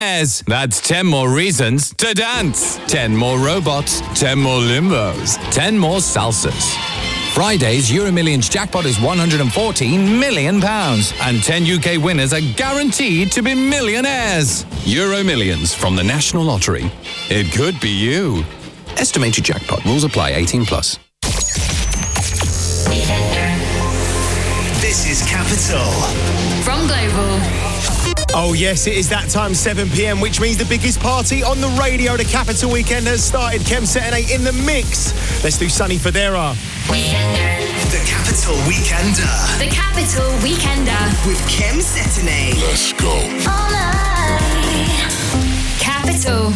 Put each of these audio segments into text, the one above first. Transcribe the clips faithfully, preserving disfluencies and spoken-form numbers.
That's ten more reasons to dance. ten more robots, ten more limbos, ten more salsas. Friday's Euromillions jackpot is one hundred fourteen million pounds, and ten U K winners are guaranteed to be millionaires. Euromillions from the National Lottery. It could be you. Estimated jackpot. Rules apply. eighteen plus. This is Capital. From Global. Oh yes, it is that time, seven p.m, which means the biggest party on the radio. The Capital Weekend has started. Kem Setene in the mix. Let's do Sunny Fodera. The Capital Weekender. The Capital Weekender. With Kem Setene. Let's go. All night. Capital.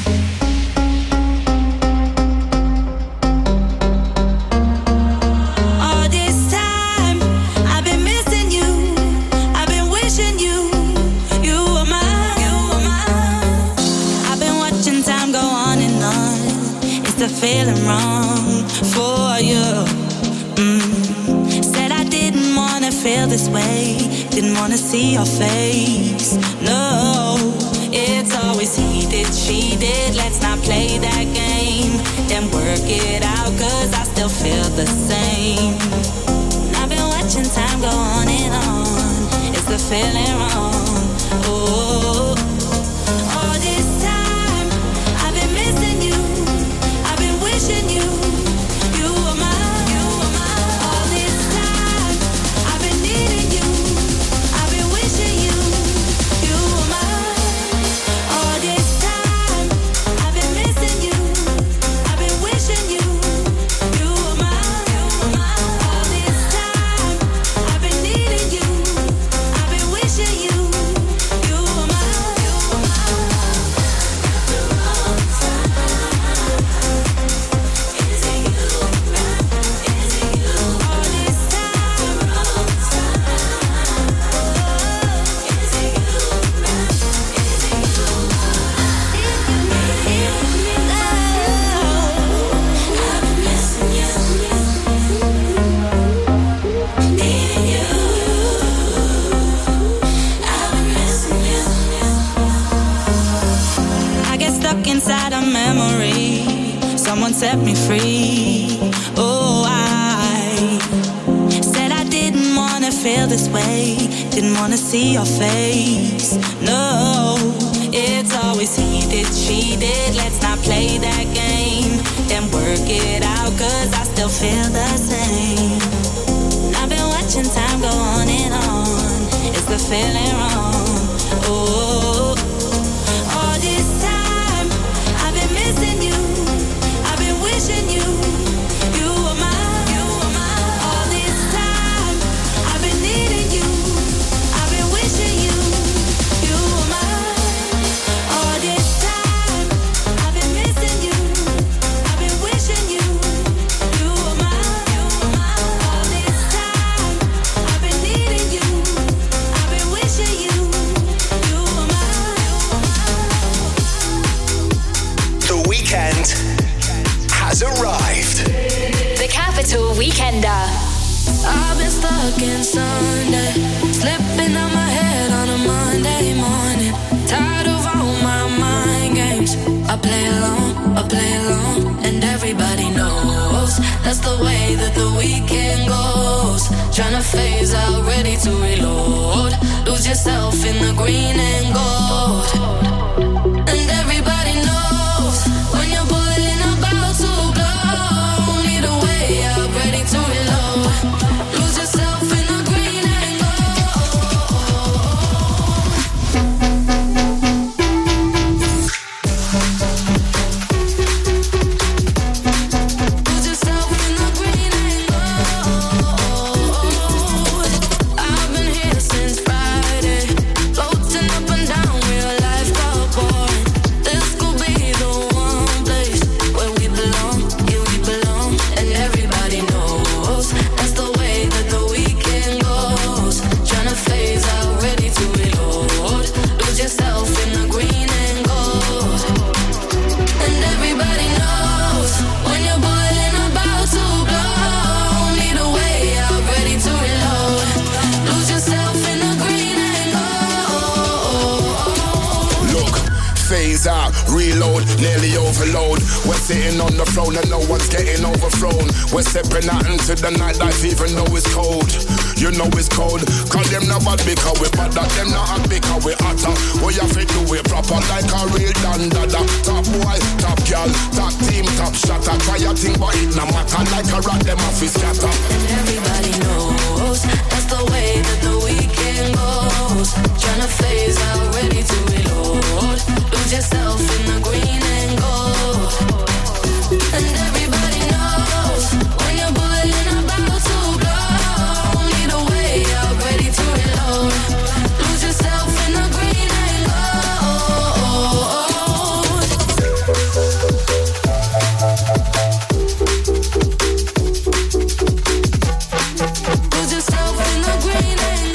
Feeling wrong for you. Mm. Said I didn't wanna feel this way, didn't wanna see your face. No, it's always he did, she did. Let's not play that game. Then work it out, cause I still feel the same. I've been watching time go on and on. It's the feeling wrong. Oh. Set me free. Oh, I said I didn't wanna feel this way, didn't wanna see your face. No, it's always he did, she did. Let's not play that game. Then work it out, cause I still feel the same. I've been watching time go on and on. It's the feeling wrong. Oh, all this time I've been missing you. Wishing you, you were mine, you were mine. All this time, I've been needing you. I've been wishing you, you were mine. All this time, I've been missing you. I've been wishing you, you were mine, you were mine. All this time, I've been needing you. I've been wishing you, you were mine, you were mine. The weekend has arrived. The Capital Weekender. I've been stuck in Sunday, slipping out my head on a Monday morning. Tired of all my mind games. I play along, I play along, and everybody knows that's the way that the weekend goes. Tryna phase out, ready to reload. Lose yourself in the green and gold. And everybody knows when you're boiling about to blow. Need a way out, ready to reload. Lose yourself in the green and Lose yourself in the green and gold. I've been here since Friday, floating up and down real phase out, reload, nearly overload. We're sitting on the throne and no one's getting overthrown. We're stepping out into the nightlife even though it's cold. You know it's cold. Call them not bad because we bad, that them not hot because we hotter. We have to do it proper like a real dandada. Top boy, top girl, top team, top shotter. Try a thing but it no matter, like a rat them off his scatter. And everybody knows that's the way that the weekend goes. Tryna phase out, ready to reload. Lose yourself in the green and gold. And everybody knows when you're boiling about to blow. Need a way out, ready to reload. Lose yourself in the green and gold. Lose yourself in the green and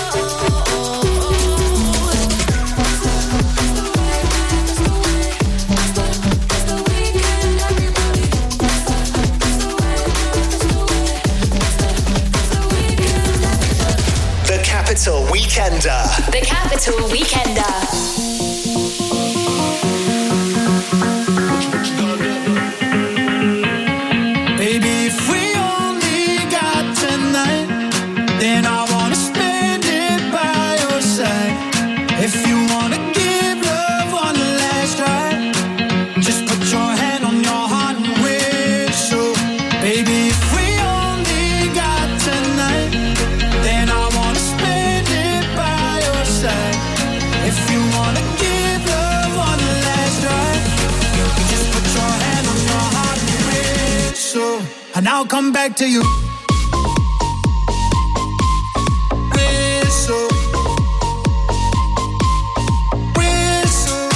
The Capital Weekender. The Capital Weekender. Baby, if we only got tonight, then I wanna spend it by your side. If you wanna give love one last try, just put your hand on your heart and whistle. Baby, if we only got tonight, then I wanna spend it by your side. If you wanna give love one last try, just put your hand on your heart and whistle, and I'll come back to you. Whistle, whistle.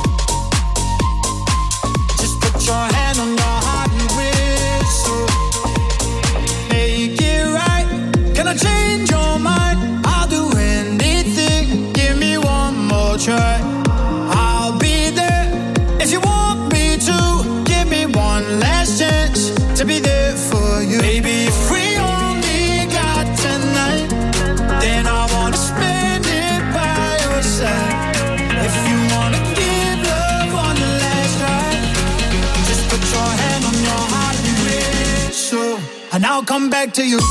Just put your hand on your heart and whistle. Make it right. Can I change your mind? I'll do anything. Give me one more try. I'll be there if you want me to. Give me one last chance to be there for you. Baby, if we only got tonight, then I wanna spend it by your side. If you wanna give love one last try, just put your hand on your heart and whistle, and I'll come back to you.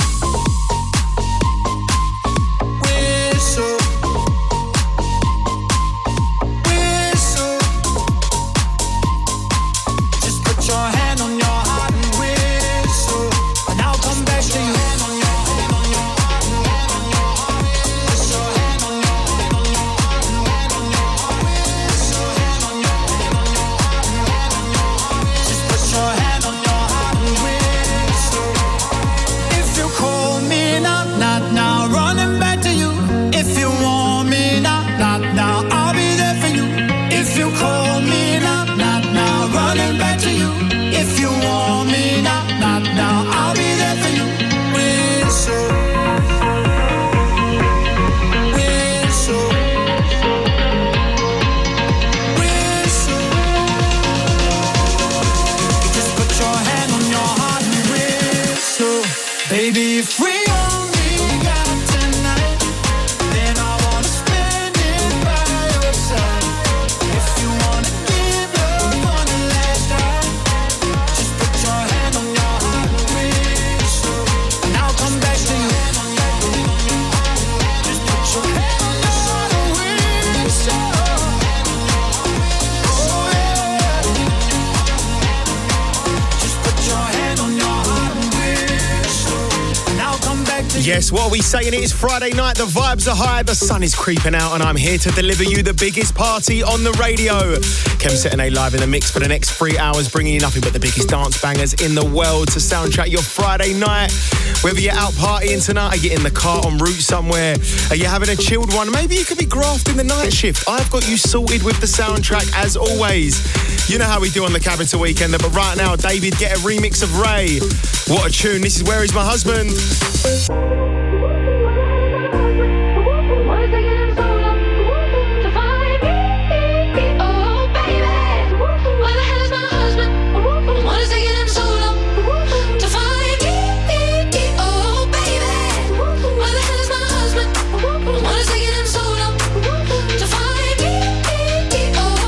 Whistle, whistle. Just put your hand on your heart and whistle, and I'll come back to you. Just put your hand on your heart and whistle. If you call me now, not now, running back to you. If you want me now, not now, I'll be there for you. If you call me now, not now, running back to you. If you want me now, not now, I'll be there for you. Whistle, whistle, whistle. Just put your hand on your heart and whistle. Baby, if we only got tonight, then I wanna spend it by your side. If you wanna give love one last try, just put your hand on your heart and whistle, and I'll come back to you. Just put your hand on your heart and whistle. Oh yeah. Just put your hand on your heart and whistle, and I'll come back to you. Yes, what are we saying? It is Friday night, the vibes are high, the sun is creeping out, and I'm here to deliver you the biggest party on the radio. Kemset and A live in the mix for the next three hours, bringing you nothing but the biggest dance bangers in the world to soundtrack your Friday night. Whether you're out partying tonight, are you in the car en route somewhere, are you having a chilled one, maybe you could be grafting the night shift, I've got you sorted with the soundtrack as always. You know how we do on the Capital Weekender, but right now, David, get a remix of Ray. What a tune. This is Where Is My Husband? What is taking him so long to find me? Oh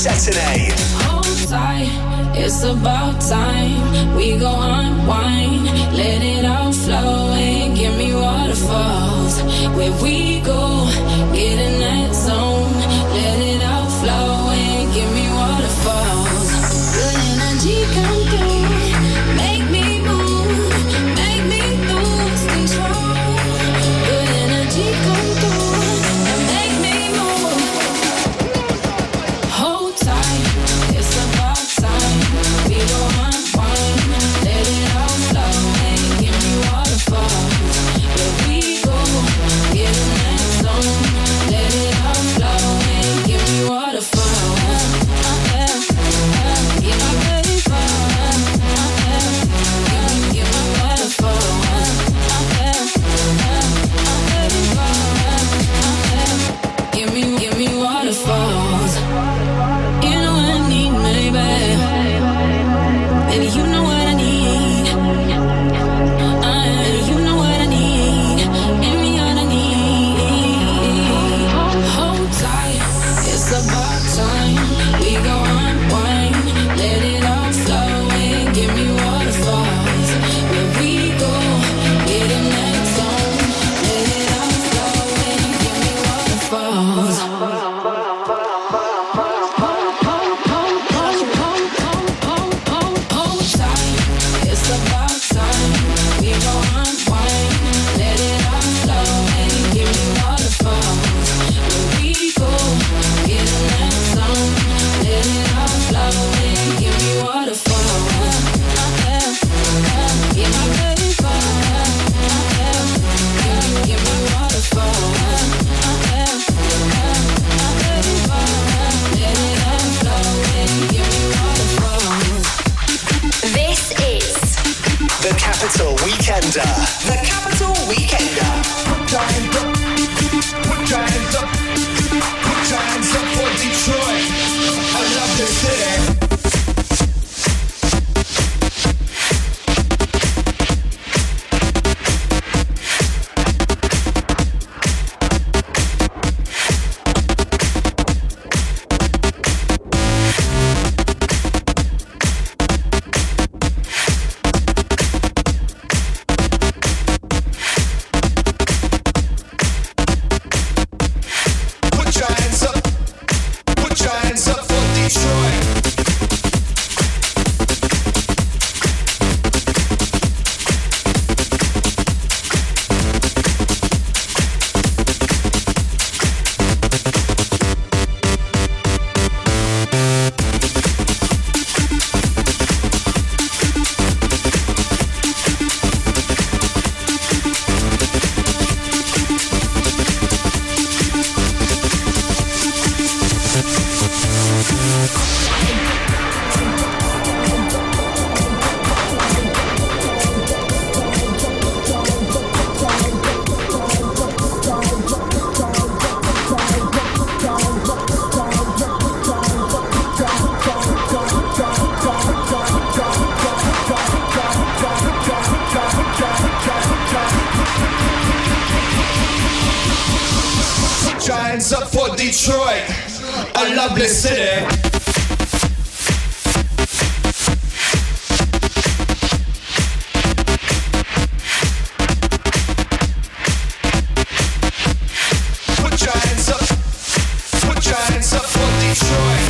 Setine. Hold tight, it's about time. We go unwind, let it all flow and give me waterfalls. Where we go, get in that zone. Let it all flow and give me waterfalls. Good energy come through, make me move, make me lose control. Good energy come through and make me move. Hold tight, it's about time. We go unwind, let it all flow and give me waterfalls. Where we go, get in that zone. Let it all flow and give me waterfalls. Give my baby fun. Give me waterfalls. Give me, give me waterfalls. You know what I need, maybe. Baby, you know what I need. Uh, you know what I need. Give me what I need. Hold tight, it's about time. We go unwind, let it all flow and give me waterfalls. Where we go, get in that zone. Let it all flow and give me waterfalls. Hold tight, it's about time. We go unwind, let it all flow and give me waterfalls. Where we go, get in that zone. Let it all flow and give me waterfalls. Give my baby fun. Give me waterfalls. Let it all flow and give me waterfalls. This is The Capital Weekender. The Capital Weekender. Put your hands up. Put your hands up. Put your hands up for Detroit. I love this city. Put your hands up. Put your hands up for Detroit. Put your hands up for Detroit, a lovely city. Put your hands up. Put your hands up for Detroit.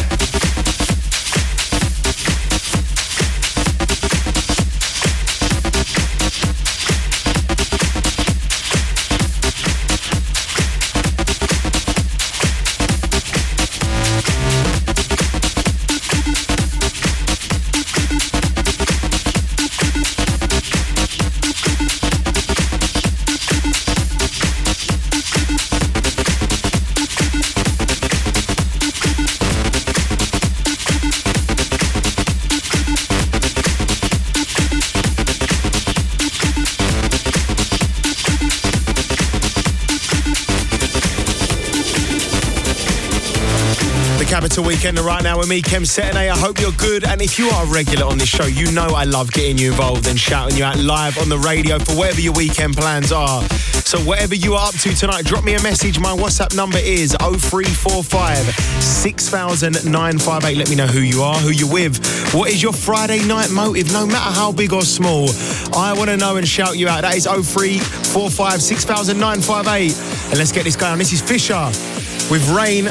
Capital Weekender right now with me, Kem Setenay. I hope you're good. And if you are a regular on this show, you know I love getting you involved and shouting you out live on the radio for whatever your weekend plans are. So whatever you are up to tonight, drop me a message. My WhatsApp number is oh three four five, six thousand, nine five eight. Let me know who you are, who you're with. What is your Friday night motive, no matter how big or small? I want to know and shout you out. That is oh three four five, six thousand, nine five eight. And let's get this going. This is Fisher with Rain.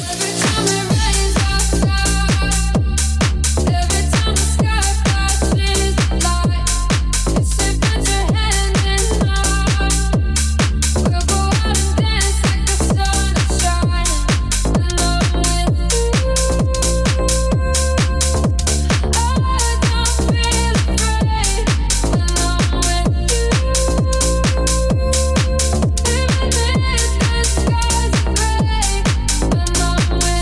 We'll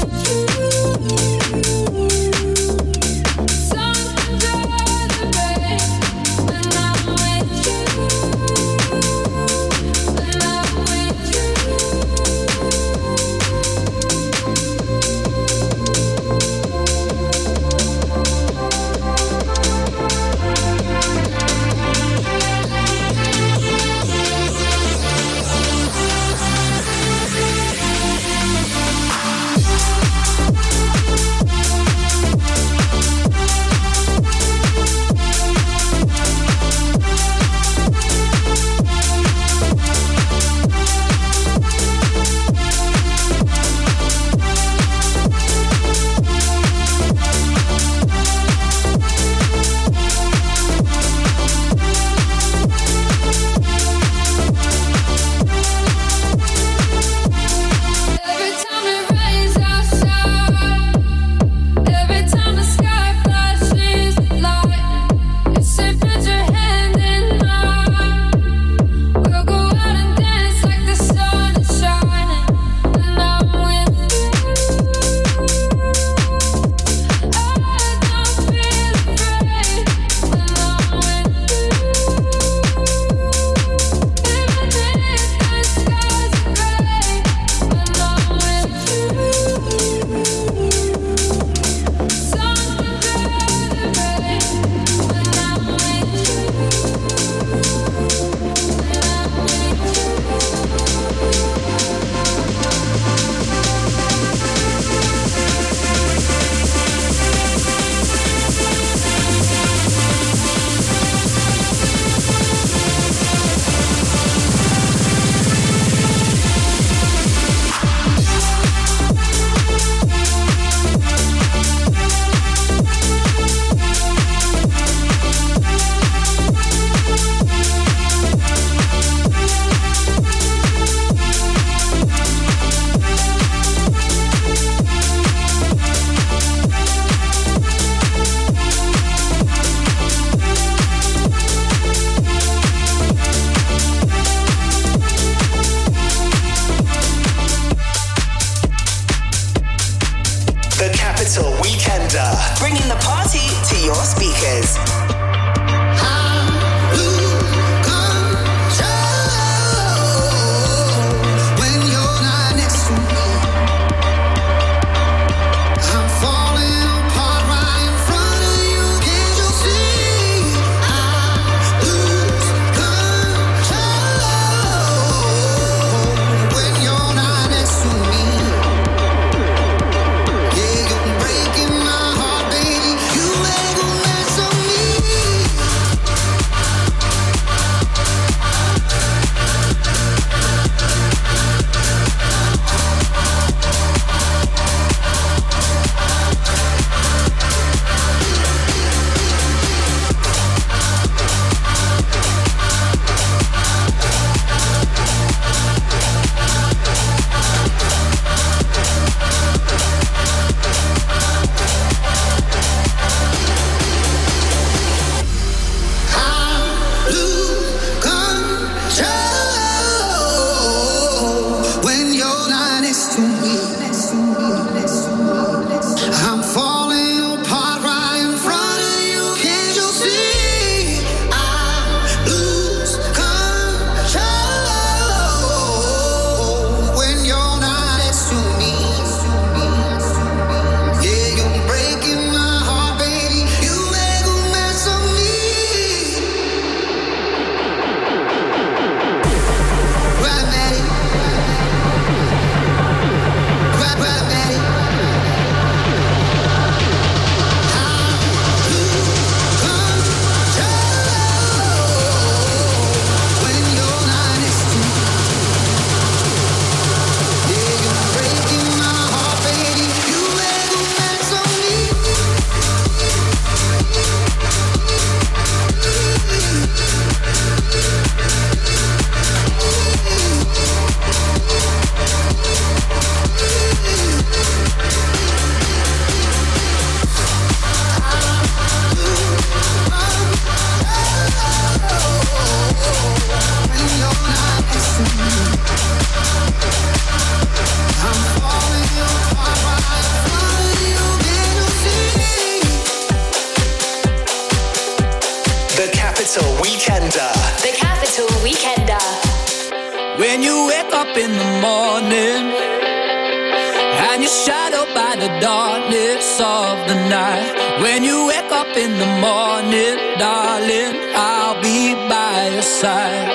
The Capital Weekender. The Capital Weekender. When you wake up in the morning and you're shadowed by the darkness of the night. When you wake up in the morning, darling, I'll be by your side.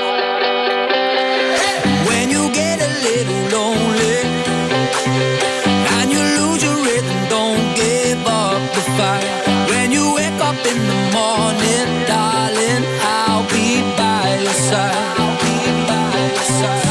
When you get a little lonely and you lose your rhythm, don't give up the fight. When you wake up in the morning, darling, I'll be by your side. I'll be by your side.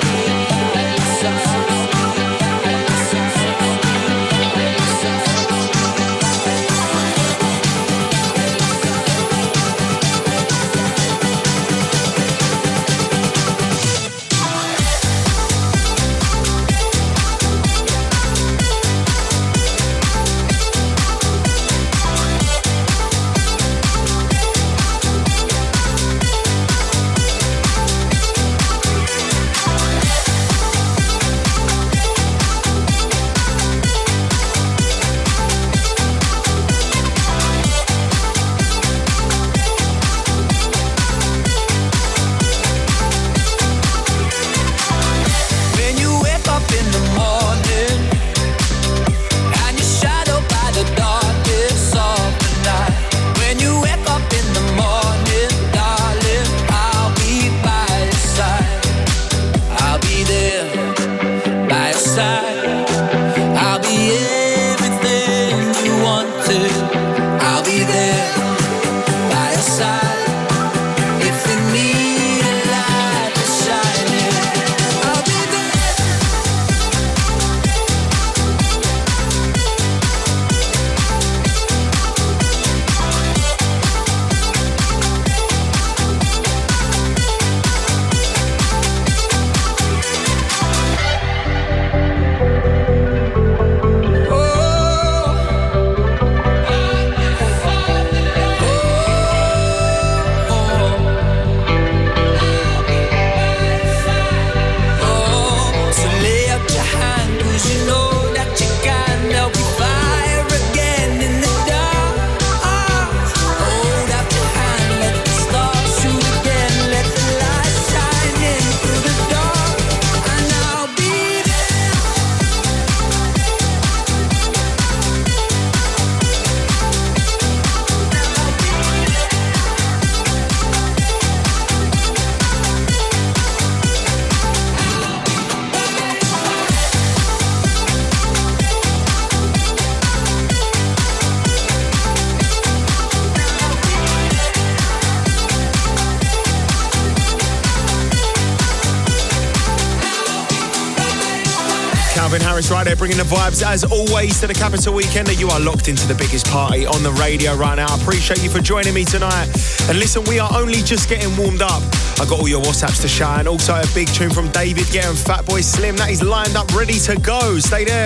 Right there, bringing the vibes as always to the Capital Weekender. You are locked into the biggest party on the radio right now. I appreciate you for joining me tonight. And listen, we are only just getting warmed up. I got all your WhatsApps to shout, and also a big tune from David Guetta and Fatboy Slim that is lined up, ready to go. Stay there.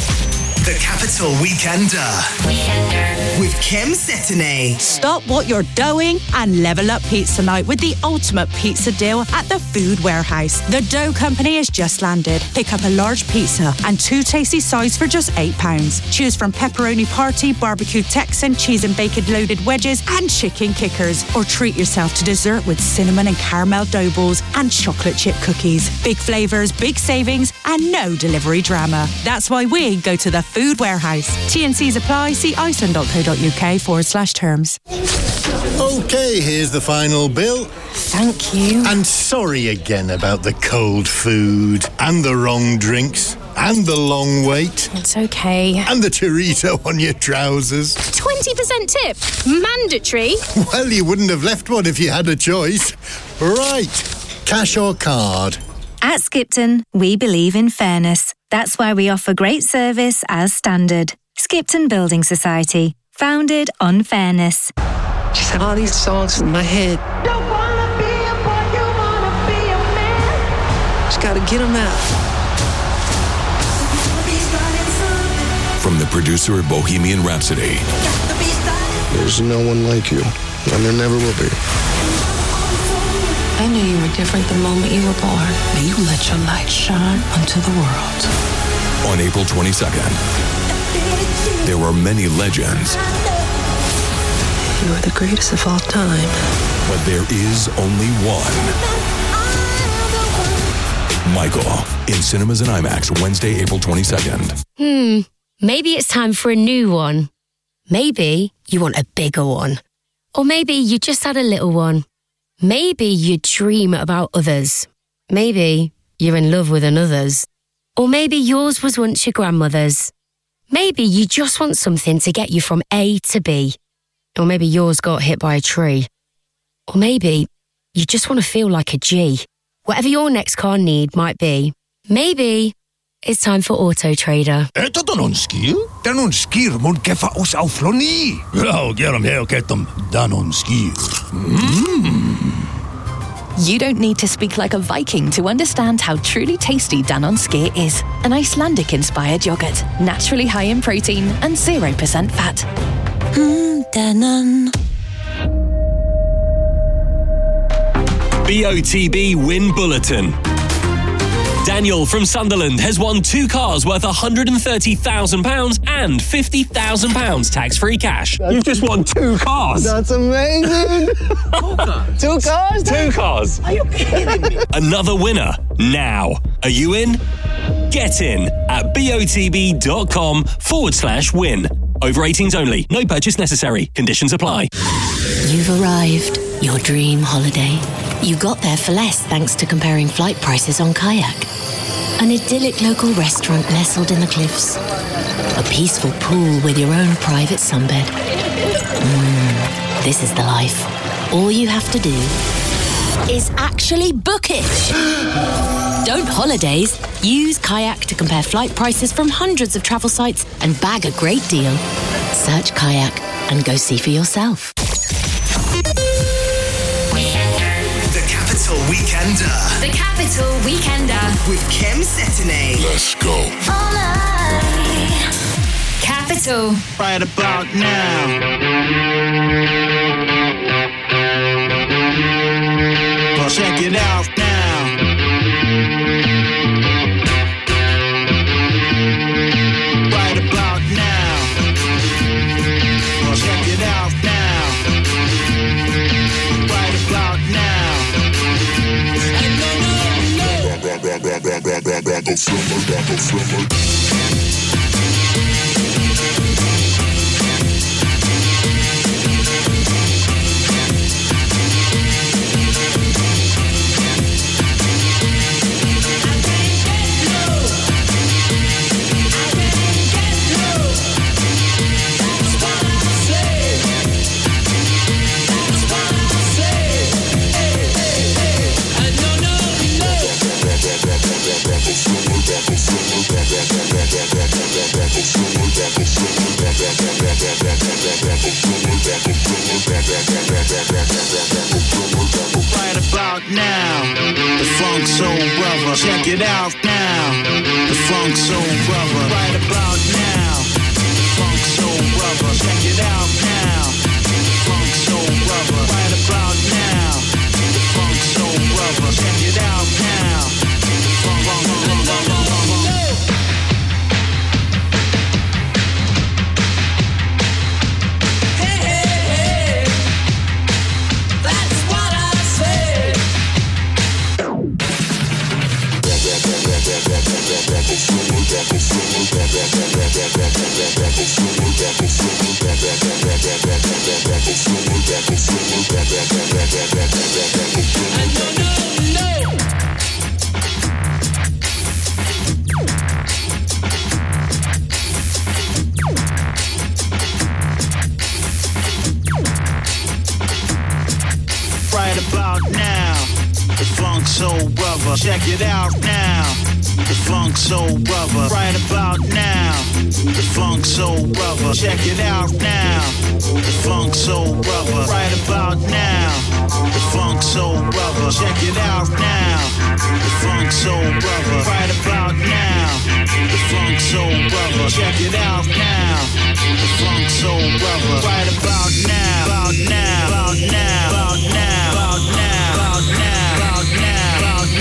The Capital Weekender. Weekender. With Kim Setine. Stop what you're doing and level up pizza night with the ultimate pizza deal at the Food Warehouse. The Dough Company has just landed. Pick up a large pizza and two tasty sides for just eight pounds. Choose from pepperoni party, barbecue Texan, cheese and bacon loaded wedges and chicken kickers. Or treat yourself to dessert with cinnamon and caramel dough balls and chocolate chip cookies. Big flavours, big savings and no delivery drama. That's why we go to the Food Warehouse. T and C's apply. See iceland.co.uk forward slash terms. OK, here's the final bill. Thank you. And sorry again about the cold food and the wrong drinks and the long wait. It's okay. And the chorizo on your trousers. twenty percent tip. Mandatory. Well, you wouldn't have left one if you had a choice. Right. Cash or card? At Skipton, we believe in fairness. That's why we offer great service as standard. Skipton Building Society, founded on fairness. Just have all these songs in my head. Don't wanna be a boy, you wanna be a man. Just gotta get them out. From the producer of Bohemian Rhapsody. There's no one like you, and there never will be. I knew you were different the moment you were born, but you let your light shine onto the world. On April twenty-second, there were many legends You are the greatest of all time. But there is only one. Michael, in cinemas and IMAX, Wednesday, April twenty-second. Hmm, maybe it's time for a new one. Maybe you want a bigger one. Or maybe you just had a little one. Maybe you dream about others. Maybe you're in love with another's. Or maybe yours was once your grandmother's. Maybe you just want something to get you from A to B. Or maybe yours got hit by a tree. Or maybe you just want to feel like a G. Whatever your next car need might be, maybe it's time for Auto Trader. Eto danon skir? Danon skir mun kefa os aufloni. Ja, get them here, get them. Danon skir. Mmm. You don't need to speak like a Viking to understand how truly tasty Danone Skyr is. An Icelandic-inspired yogurt, naturally high in protein and zero percent fat. Mmm, Danone. B O T B Win Bulletin. Daniel from Sunderland has won two cars worth one hundred thirty thousand pounds and fifty thousand pounds tax-free cash. You've just won two cars. That's amazing. Two cars? Two cars. Are you kidding me? Another winner now. Are you in? Get in at botb.com forward slash win. Over eighteens only. No purchase necessary. Conditions apply. You've arrived. Your dream holiday. You got there for less thanks to comparing flight prices on Kayak. An idyllic local restaurant nestled in the cliffs. A peaceful pool with your own private sunbed. Mmm, this is the life. All you have to do is actually book it. Don't holidays. Use Kayak to compare flight prices from hundreds of travel sites and bag a great deal. Search Kayak and go see for yourself. Capital Weekender. The Capital Weekender. With Kim Setonay. Let's go. All night. Capital. Right about now. Well, check it out now. Right about now. Well, check it out now. Right about now. Right about now, the Funk Soul Brother. Check it out now, the Funk Soul Brother. Right about now, the Funk Soul Brother. Check it out now, the Funk Soul Brother. Right about now, the Funk Soul Brother. Check it out now, the Funk Soul Brother. Right about now, the Funk Soul Brother. Check it out now, the Funk Soul Brother. Right about now, the Funk Soul Brother. Check it out now, the Funk Soul Brother. Right about now, the Funk Soul Brother. Check it out now, the Funk Soul Brother. Right about now, the Funk Soul Brother. Check it out now, the Funk Soul Brother. Right about now, about now, about now, about now, about now, about now, about now, about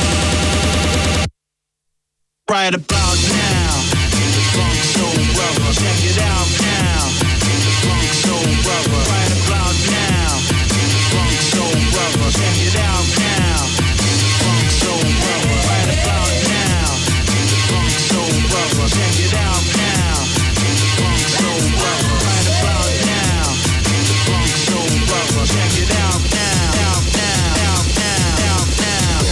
now. Right about now, the Funk Soul Brothers. Check it out now. Funk Soul Brother. Right about now. Funk Soul Brother. Check it out now. Funk Soul Brother. Right about now. Funk Soul Brother. Check it out now. Funk Soul Brother. Right about now. Funk Soul Brother. Check it out now. Out now. Out now. Out now.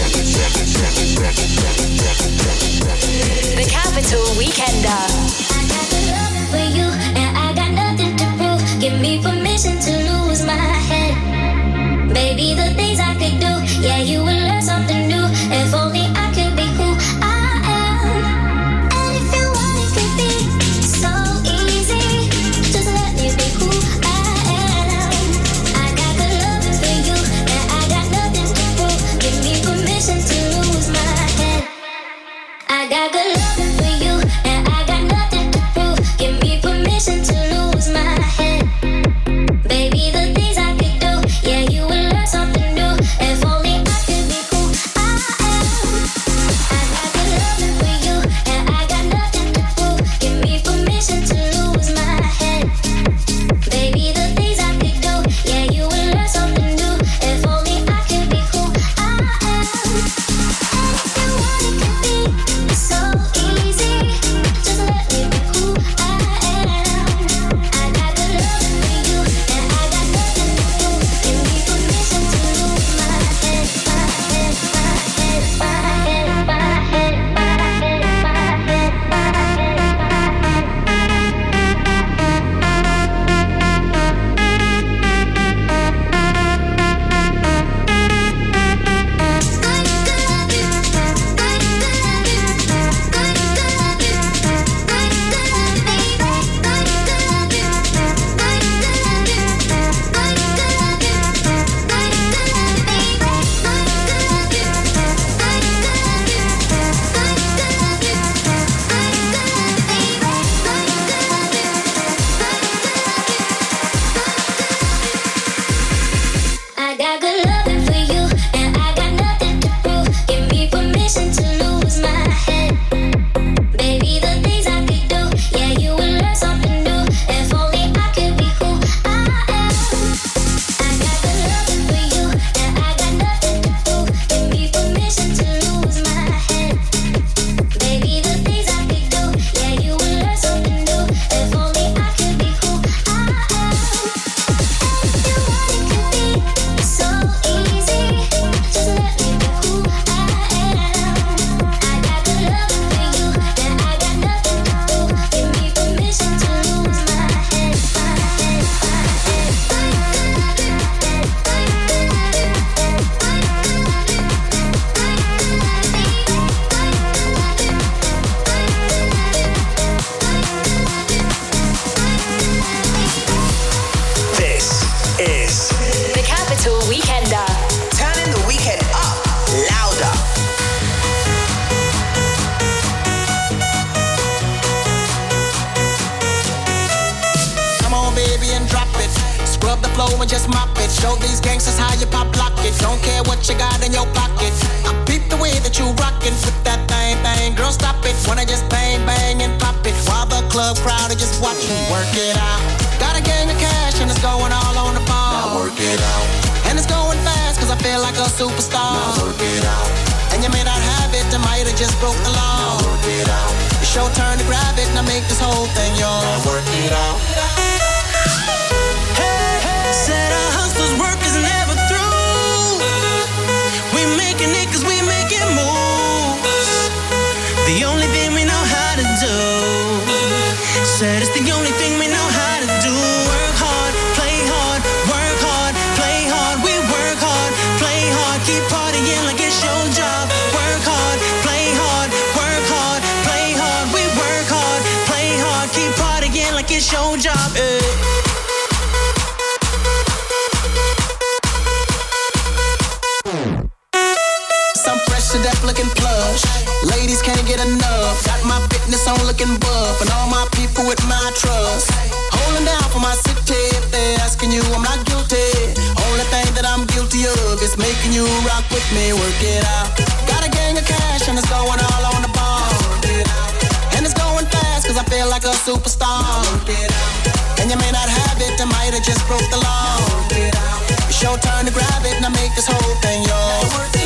The Capital Weekender. I got the loving for you, and I got nothing to prove. Give me permission to lose my head. Baby, the things I could do, yeah, you will learn something new. If only I could be who I am. And if you want, it could be so easy. Just let me be who I am. I got the loving for you, and I got nothing to prove. Give me permission to lose my head. I got good loving for you, and I got nothing to prove. Give me permission to lose my head. Baby, the things I could do, yeah, you will learn something new. If only I could be who I am. I got good loving for you, and I got nothing to prove. Give me permission to lose my head. Baby, the things I could do, yeah, you will learn something new. If only I could be who I am. And if you want, it could be so easy. Just let me be who I am. I got good loving for you, and I got nothing to prove. Give me permission to lose my head, my head, my head, my head, my head, my head, my head, my I got good loving for you, and I got nothing to prove. Give me permission to lose my head. Baby, the things I could do, yeah, you will learn something new. If only I could be who I am. I got good loving for you, and I got nothing to prove. Give me permission to lose my head. Baby, the things I could do, yeah, you will learn something new. If only I could be who I am. And if you want, it could be so easy. Just let me be who I am. I got good loving for you, and I got nothing to prove. Give me permission to lose my head, my head, my head. This is The Capital Weekender. turning the weekend up louder. Come on, baby, and drop it. Scrub the floor and just mop it. Show these gangsters how you pop lock it. Don't care what you got in your pocket. I peep the way that you rockin' with that thing, thing. Girl, stop it. Wanna just bang, bang, and pop it. While the club crowd are just watching. Work it out. Got a gang of cash and it's going all on the ball. Now work it out. And it's going fast cause I feel like a superstar. Now work it out. And you may not have it, I might have just broke the law. Now work it out. It's your turn to grab it, now make this whole thing yours. Now work it out. Hey, hey, said our hustler's work is never through. We making it cause we making moves. The only thing we know how to do. Said it's the only thing we know how to do. Work hard, play hard, work hard, play hard. We work hard, play hard, keep partying like it's your job. Work hard, play hard, work hard, play hard. We work hard, play hard, keep partying like it's your job. Eh. Some fresh to death looking plush. Ladies can't get enough. Got my fitness on looking buff. And all my people with my trust. Holding down for my city. If they're asking you, I'm not guilty. Only thing that I'm guilty of is making you rock with me. Work it out. Got a gang of cash and it's going all on the ball. And it's going fast cause I feel like a superstar. broke the law. It's your turn to grab it, now make this whole thing yours.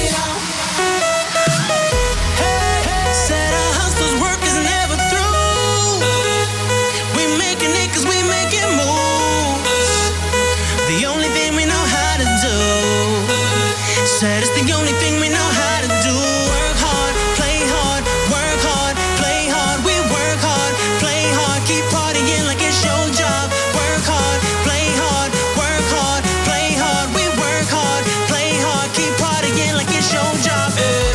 Hey, said our hustler's work is never through. We making it cause we making moves. The only thing we know how to do. Said it's the only thing we know how to do. Work hard, play hard, work hard, play hard. We work hard, play hard, keep partying like it's your job. Work hard, play hard, work hard, play hard. We work hard, play hard, keep partying like it's your job. Hey.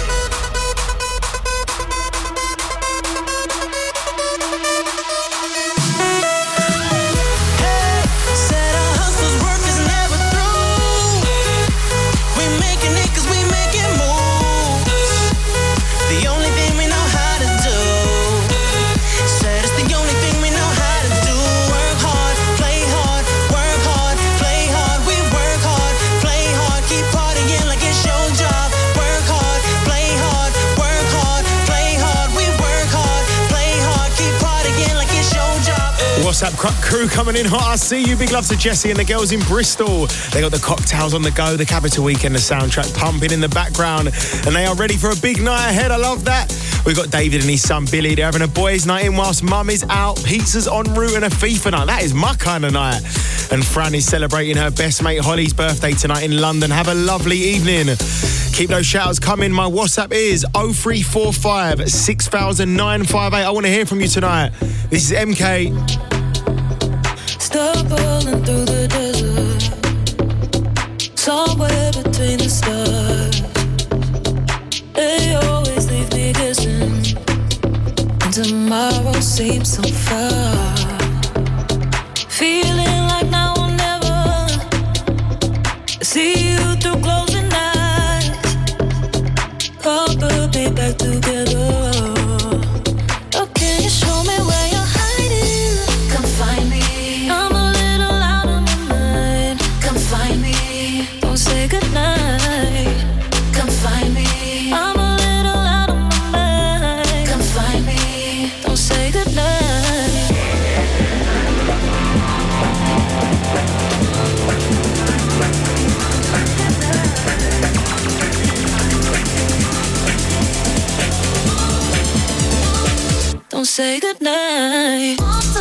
WhatsApp crew coming in hot. I see you. Big love to Jesse and the girls in Bristol. They got the cocktails on the go, the Capital Weekend, the soundtrack pumping in the background, and they are ready for a big night ahead. I love that. We've got David and his son Billy. They're having a boys' night in whilst mum is out. Pizza's en route and a FIFA night. That is my kind of night. And Fran is celebrating her best mate Holly's birthday tonight in London. Have a lovely evening. Keep those shouts coming. My WhatsApp is oh three four five, six thousand, nine five eight. I want to hear from you tonight. This is M K. Stumbling through the desert, somewhere between the stars. They always leave me guessing, and tomorrow seems so far. Feeling like now or never. See you through closing eyes. Come put me back together. Oh, can you show me where you're hiding? Come find me. Say goodnight. Come find me. I'm a little out of my mind. Come find me. Don't say goodnight. Don't say goodnight.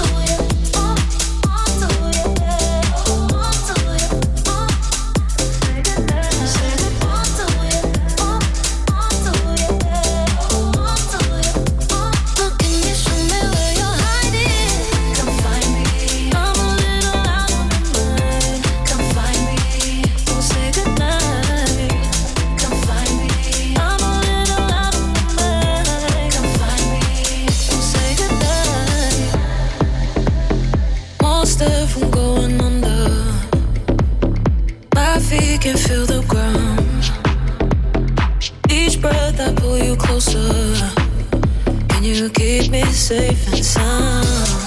Can feel the ground. Each breath I pull you closer. Can you keep me safe and sound?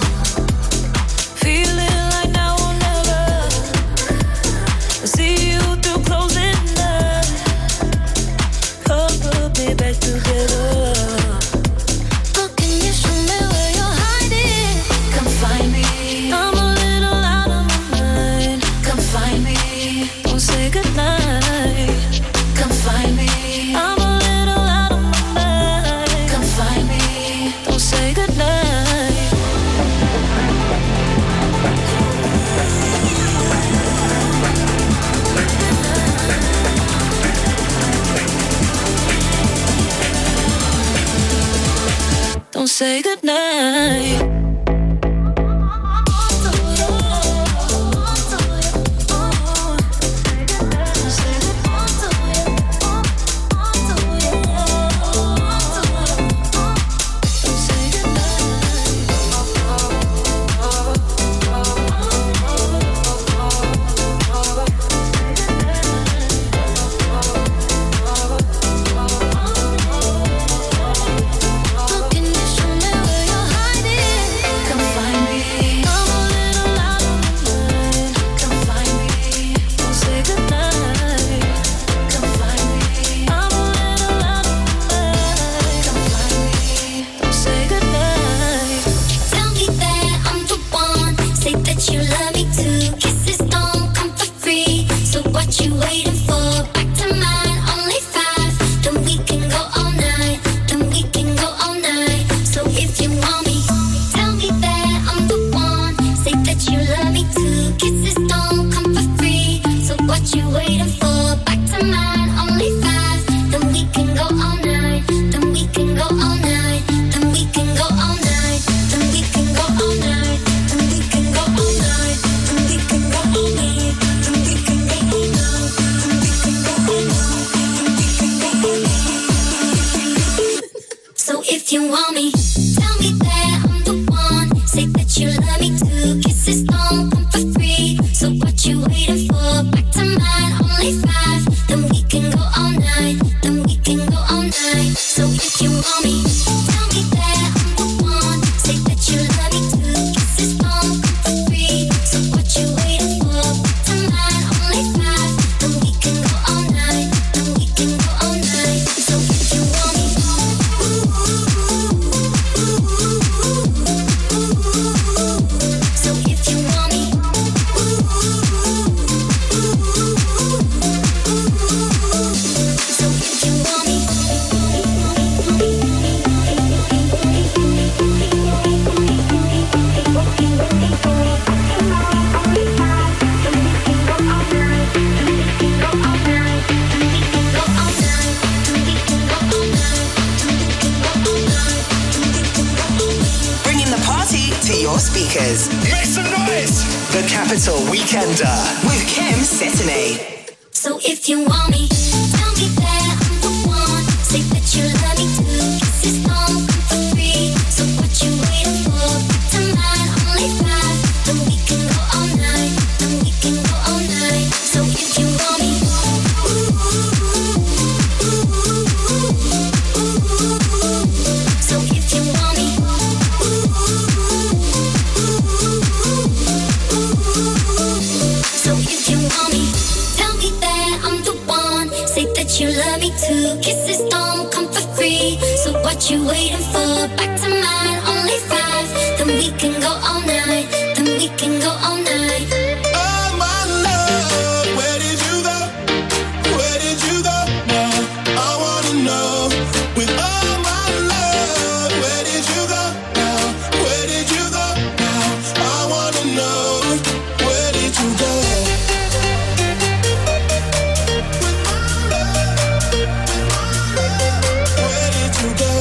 Feeling like now or never. I see you through closing eyes. Come put me back together. But can you show me where you're hiding? Come find me. I'm a little out of my mind. Come find me. Don't say goodnight. Come find me. I'm a little out of my mind. Come find me. Don't say goodnight. Don't say goodnight. Tell me that I'm the one. Say that you love me too. Kisses don't waiting for? Back to mine, only five. Then we can go all night. Then we can go all night. So if you want me, tell me that I'm the one. Say that you love me too. Kisses don't come for free. So what you waiting for? Back to mine, only five. Then we can go all night. Then we can go all night. So if you want me, so if you want me, so if you want me. Bringing the party to your speakers. Make some noise! The Capital Weekender with Kim Setanay. So if you want me, tell me that I'm the one. Say that you love me too. Kisses don't come for free. So what you waiting for? Back to mine, only five. Then we can go all night. Then we can go all night. So if you want me, so if you want me, so if you want me, tell me that I'm the one. Say that you love me too. Kisses don't come for free. So what you waiting for? Back to mine, only five. Then we can go all night. Then we can go all night. Oh my love, where did you go? Where did you go now? I wanna know. With all my love, where did you go now? Where did you go now? I wanna know. Where did you go? Where did you go?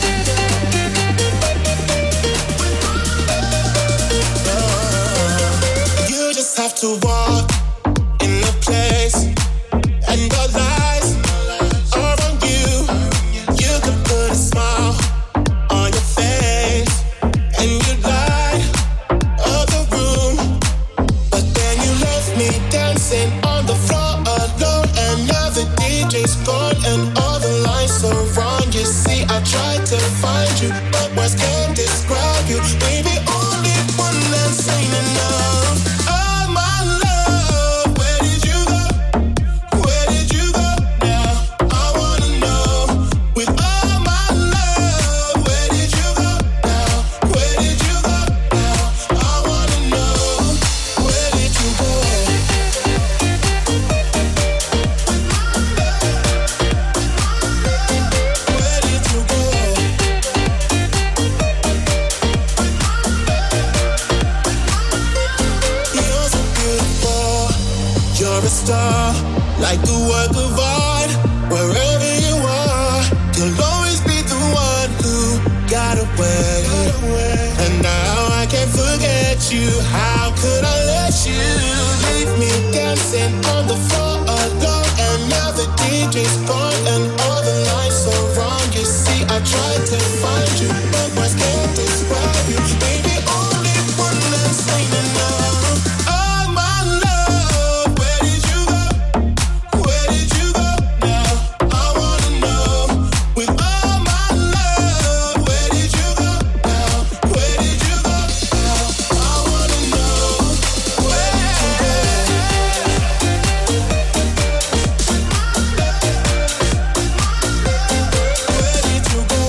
You just have to walk in the place, and your lies are on you. You could put a smile on your face, and you light up the room. But then you left me dancing on the floor alone, and now the D J's gone, and all the lights are wrong. You see, I tried to find you, but words can't describe you. Baby, only one that's ain't enough. Oh my love, where did you go? Where did you go now? I wanna know. With all my love, where did you go now? Where did you go now? I wanna know. Where did you go? Where did you go? You're so beautiful. You're a star, like a work of art. Wherever you are, you'll always be the one who got away. And now I can't forget you. How could I let you leave me dancing on the floor alone? And now the D J's gone, and all the lights are wrong. You see, I tried to find you, but words can't describe you. Baby, only one that's ain't enough. Oh my love, where did you go? Where did you go now? I wanna know. With all my love, where did you go now? Where did you go now? I wanna know. Where did you go? Where did you go?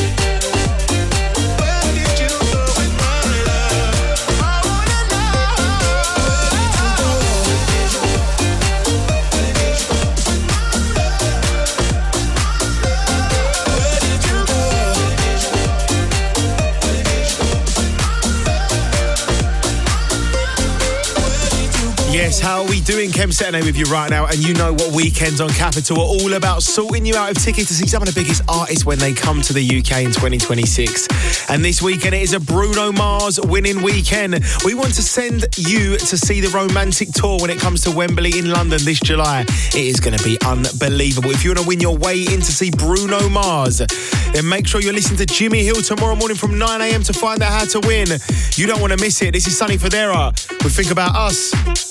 Where did you go with my love? I wanna know. Where did you go? Where did you go? Yes, how are we doing? Kem Setanay with you right now, and you know what weekends on Capital are all about, sorting you out of tickets to see some of the biggest artists when they come to the U K in twenty twenty-six. And this weekend it is a Bruno Mars winning weekend. We want to send you to see the Romantic Tour when it comes to Wembley in London this July. It is going to be unbelievable. If you want to win your way in to see Bruno Mars, then make sure you're listening to Jimmy Hill tomorrow morning from nine a.m. to find out how to win. You don't want to miss it. This is Sonny Fodera with Think About Us.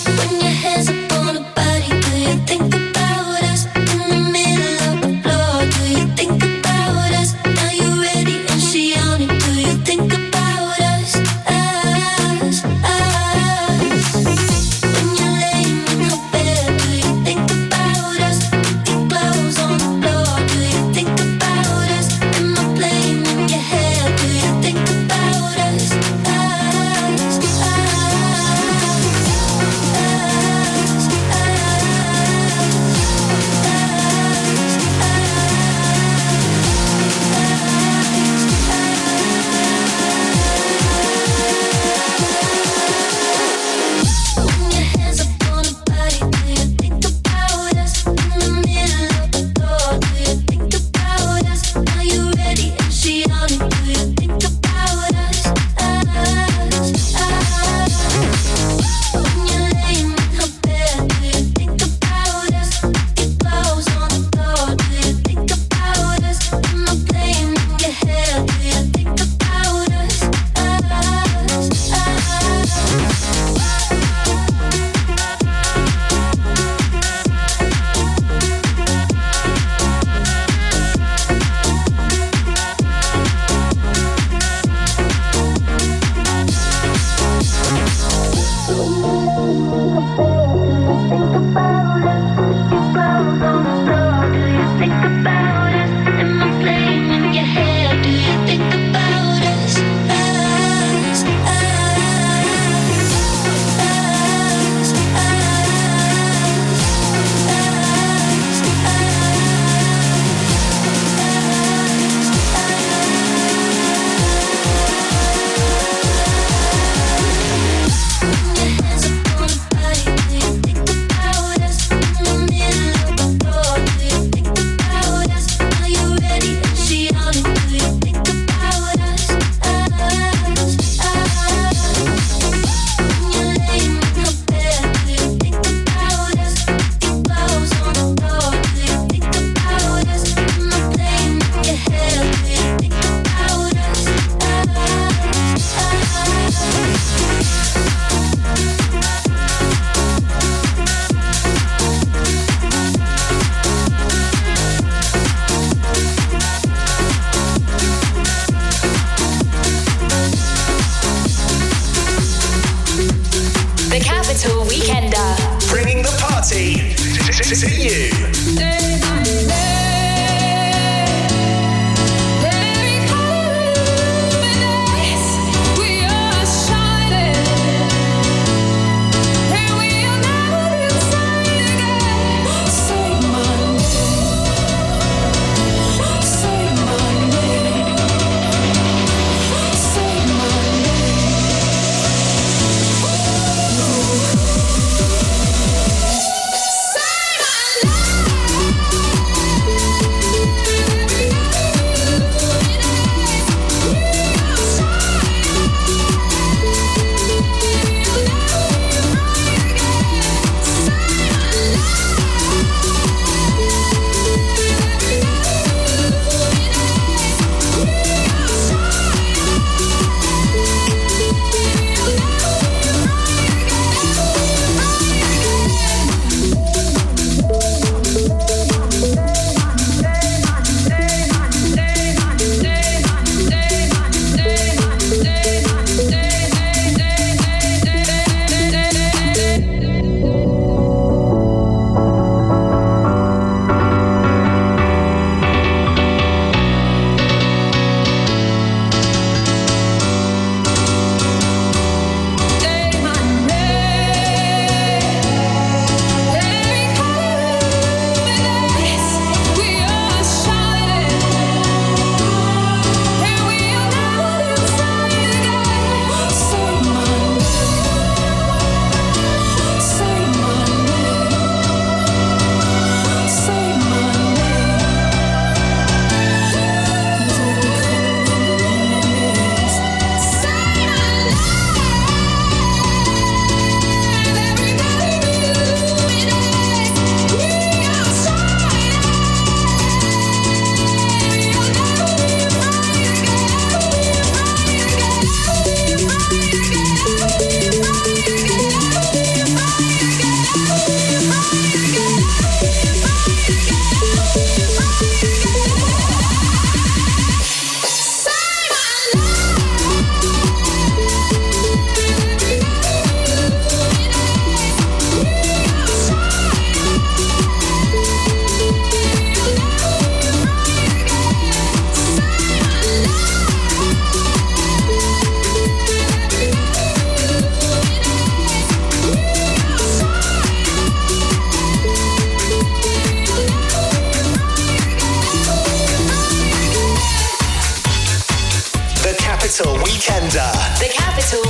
Say my name.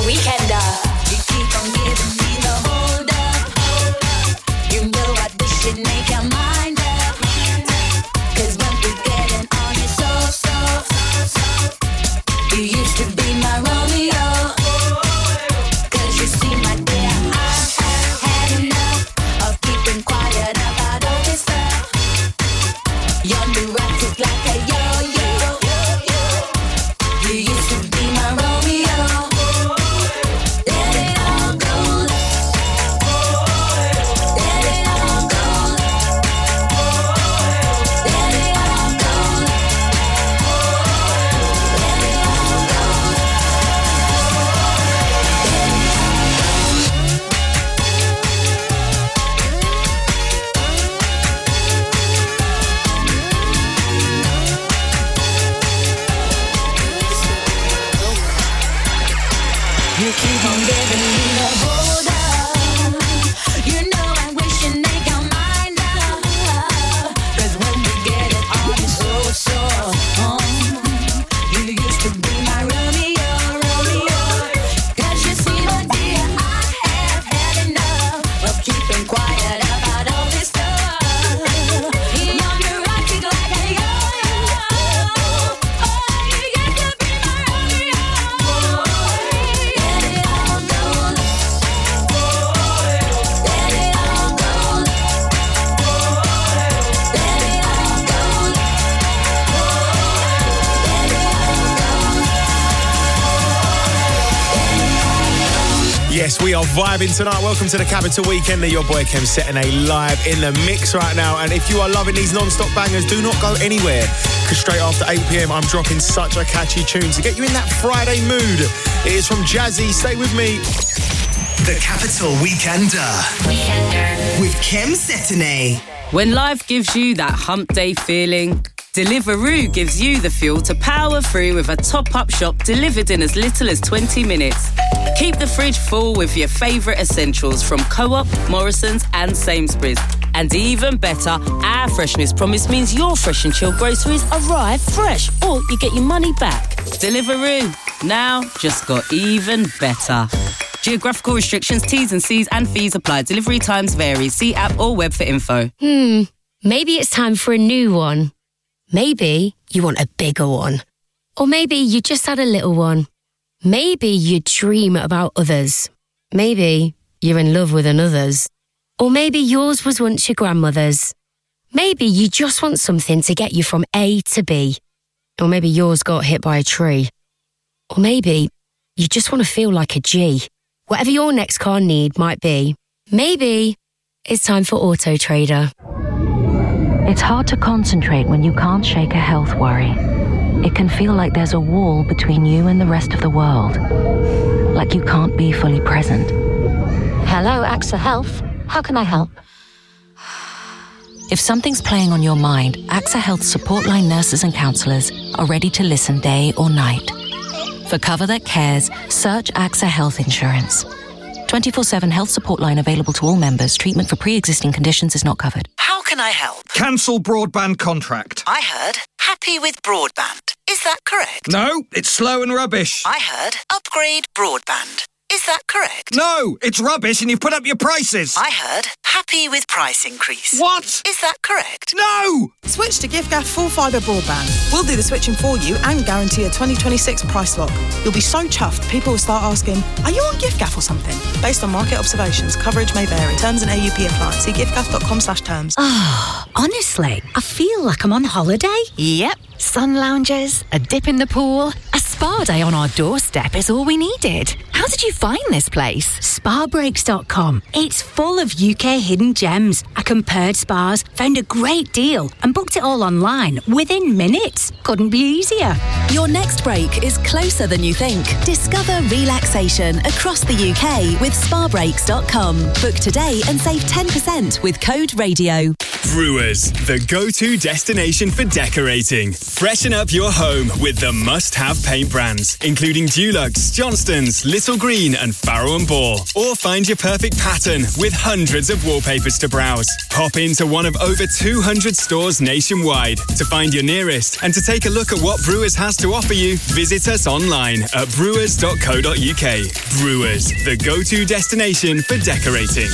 Weekender. You keep on giving me the hold up. You know I wish you'd make your mind up. 'Cause when we getting on your so, so, you used to be my Romeo. 'Cause you see my dear, I have had enough of keeping quiet about all this stuff. You're neurotic like a yo-yo. You used to be my Romeo. Let it all go. Let it all go. Let it all go. You keep on giving me the hold up. You know I wish you'd make your mind up. 'Cause when we get it on, it's so, so um, you used to be my Romeo, Romeo. 'Cause you see, my dear, I have had enough of keeping quiet about all this stuff. You're neurotic like a yo-yo. Oh, you used to be my Romeo. Let it all go. Let it all go. Let it all go. Yes, we are vibing tonight. Welcome to the Capital Weekender. Your boy Kem setting a live in the mix right now. And if you are loving these non-stop bangers, do not go anywhere. Because straight after eight p.m, I'm dropping such a catchy tune to get you in that Friday mood. It is from Jazzy. Stay with me. The Capital Weekender. With Kem Setine. When life gives you that hump day feeling, Deliveroo gives you the fuel to power through with a top-up shop delivered in as little as twenty minutes. Keep the fridge full with your favourite essentials from Co-op, Morrison's and Sainsbury's. And even better, our freshness promise means your fresh and chilled groceries arrive fresh, or you get your money back. Deliveroo, now just got even better. Geographical restrictions, T's and C's and fees apply. Delivery times vary. See app or web for info. Hmm, maybe it's time for a new one. Maybe you want a bigger one. Or maybe you just had a little one. Maybe you dream about others. Maybe you're in love with another's. Or maybe yours was once your grandmother's. Maybe you just want something to get you from A to B. Or maybe yours got hit by a tree. Or maybe you just want to feel like a G. Whatever your next car need might be, maybe it's time for Auto Trader. It's hard to concentrate when you can't shake a health worry. It can feel like there's a wall between you and the rest of the world. Like you can't be fully present. Hello, AXA Health. How can I help? If something's playing on your mind, AXA Health support line nurses and counsellors are ready to listen day or night. For cover that cares, search AXA Health Insurance. twenty-four seven health support line available to all members. Treatment for pre-existing conditions is not covered. How can I help? Cancel broadband contract. I heard happy with broadband. Is that correct? No, it's slow and rubbish. I heard upgrade broadband. Is that correct? No, it's rubbish and you've put up your prices. I heard happy with price increase. What? Is that correct? No! Switch to giffgaff full fibre broadband. We'll do the switching for you and guarantee a twenty twenty-six price lock. You'll be so chuffed, people will start asking, are you on giffgaff or something? Based on market observations, coverage may vary. Terms and A U P apply. See giffgaff.com slash terms. Oh, honestly, I feel like I'm on holiday. Yep. Sun lounges, a dip in the pool, a spa day on our doorstep is all we needed. How did you find this place? spa breaks dot com. It's full of U K hidden gems. I compared spas, found a great deal, and booked it all online within minutes. Couldn't be easier. Your next break is closer than you think. Discover relaxation across the U K with spa breaks dot com. Book today and save ten percent with code radio. Brewers, the go-to destination for decorating. Freshen up your home with the must-have paint great brands, including Dulux, Johnston's, Little Green and Farrow and Ball. Or find your perfect pattern with hundreds of wallpapers to browse. Pop into one of over two hundred stores nationwide to find your nearest and to take a look at what Brewers has to offer you. Visit us online at brewers dot co dot uk. Brewers, the go-to destination for decorating.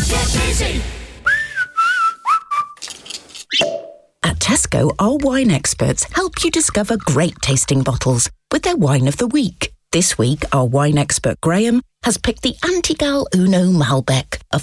At Tesco, our wine experts help you discover great tasting bottles with their wine of the week. This week, our wine expert Graham has picked the Antigal Uno Malbec, a